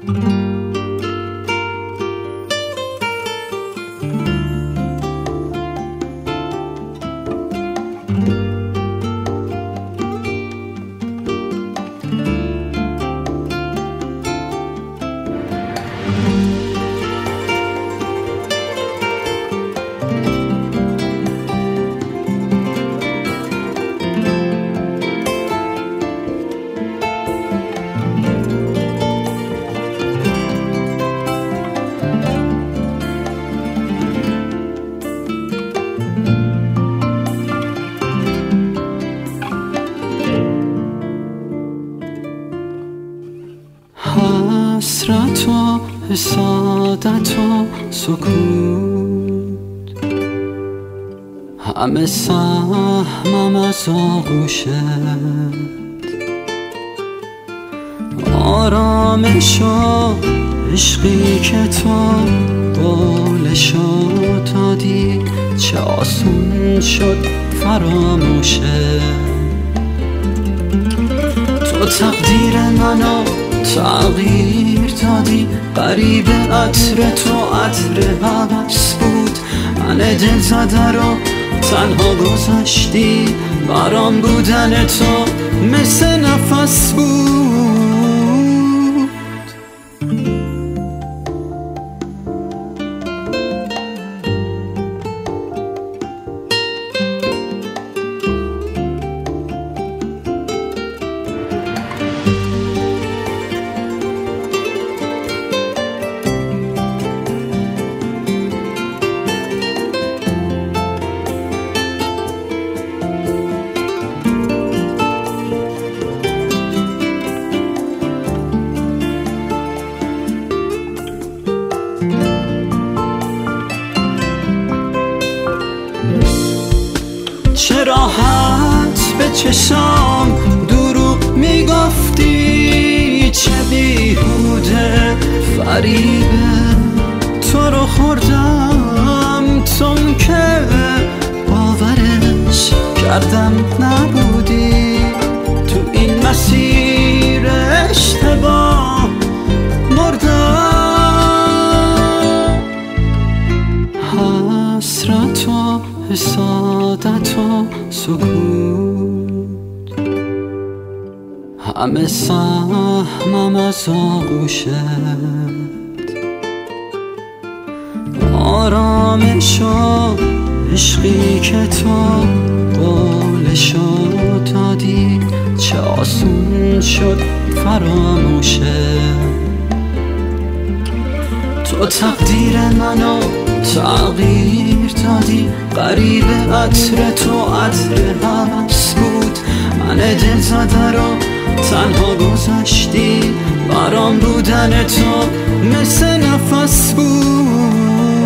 حسرت و حسادت و سکوت، همه سهمم از آغوشت، آرامش و عشقی که تو قولشو دادی، چه آسون شد فراموشت. تو تقدیر منو تغییر دادی، قریب عطر تو عطر هوس بود، من دل زده رو تنها گذاشتی، برام بودن تو مثل نفس بود. چه راحت به چشام دروغ میگفتی، چه بیهوده فریبه تو رو خوردم، تون که باورش کردم نبودی، تو این مسیر اشتباه مردم. حسرت و حسادت و سکوت، همه سهمم از آغوشت، آرامش و عشقی که تو قولشو دادی، چه آسون شد فراموشت. تو تقدیر منو تغییر دادی، قریب عطر تو عطر هوس بود، من دل زده رو تنها گذاشتی، برام بودن تو مثل نفس بود.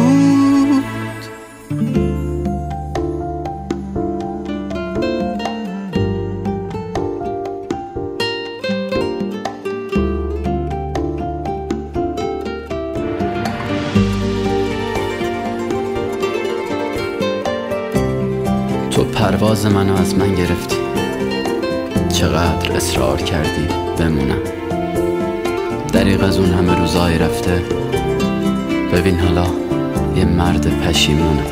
تو پرواز منو از من گرفتی، چقدر اصرار کردی بمونم، دریغ از اون همه روزای رفته، ببین حالا یه مرد پشیمونم.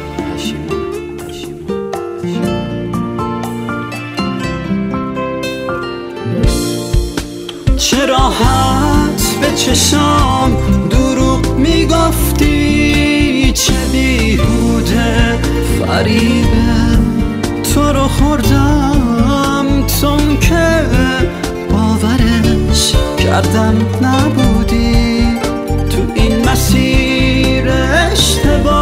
چه راحت به چشام دروغ میگفتی، چه بیهوده فریبه تو رو خوردم، تون که باورش کردم نبودی، تو این مسیر اشتباه